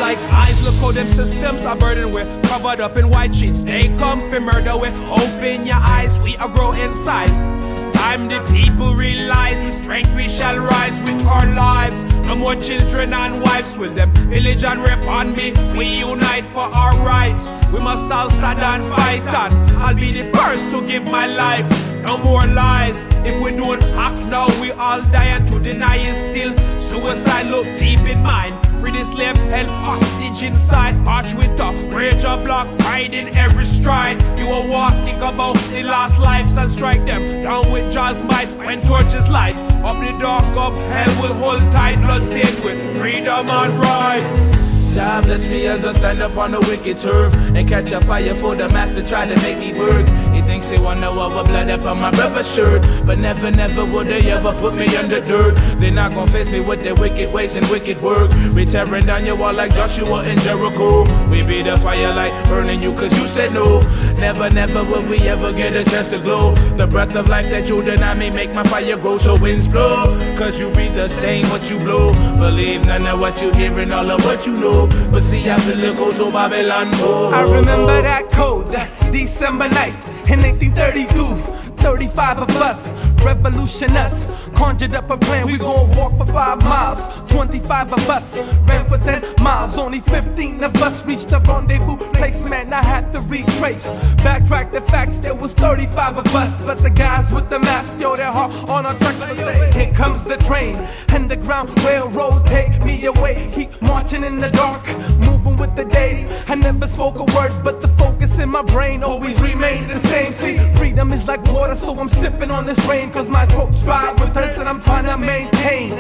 like eyes, look how them systems are burdened with. Covered up in white sheets, they come for murder with. Open your eyes, we are grow in size. Time the people realize the strength we shall rise with our lives. No more children and wives with them village and rape on me. We unite for our rights. We must all stand and fight, and I'll be the first to give my life. No more lies. If we don't act now, we all die, and to deny is still suicide. Look deep in mind. Free the slave held hostage inside. Arch with a rage of block, pride in every stride. You are walking about the last lives and strike them down with Jaw's might. When torches light up the dark of hell, will hold tight, blood stained with freedom and rights. God bless me as I stand up on the wicked turf and catch a fire for the master try to make me work. He thinks he wanna know what blood up on my brother's shirt, but never, never would they ever put me under dirt. They're not gonna face me with their wicked ways and wicked work. We tearing down your wall like Joshua and Jericho. We be the fire like burning you cause you said no. Never, never will we ever get a chance to glow. The breath of life that you deny me make my fire grow. So winds blow, cause you be the same what you blow. Believe none of what you hear and all of what you know. But see after the goes oh Babylon. Oh, I remember that code, that December night in 1832. 35 of us, revolutionists, conjured up a plan, we gon' walk for 5 miles. 25 of us, ran for 10 miles. Only 15 of us reached the rendezvous place, man, I had to retrace. Backtrack the facts, there was 35 of us. But the guys with the masks, yo, they're hard on our tracks. But say, here comes the train, and the ground railroad, take me away. Keep marching in the dark, moving with the days. I never spoke a word, but the focus in my brain always remained the same. See, freedom is like water, so I'm sipping on this rain, cause my throat's dry with thirst and I'm trying to maintain.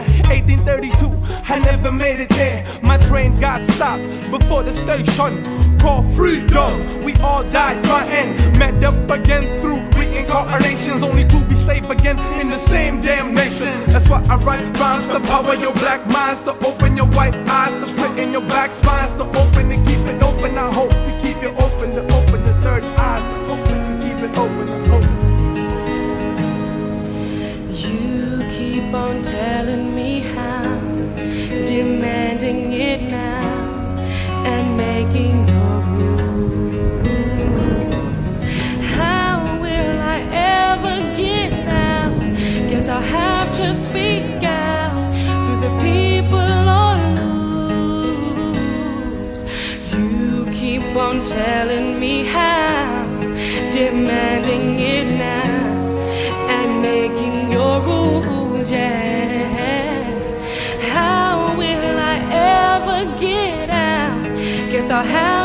1832, I never made it there. My train got stopped before the station called freedom. We all died trying, met up again through reincarnations, only to be slave again in the same damn nation. That's why I write rhymes to power your black minds, to open your white eyes, to straighten your black spines, to open and keep it open. I hope to keep you open, to open the third eye, to open and keep it open. I hope. Keep on telling me how, demanding it now, and making your rules. How will I ever get out? Guess I'll have to speak out through the people on loose. You keep on telling me how, demanding it now, and making your rules. Yeah. How will I ever get out? Guess I'll have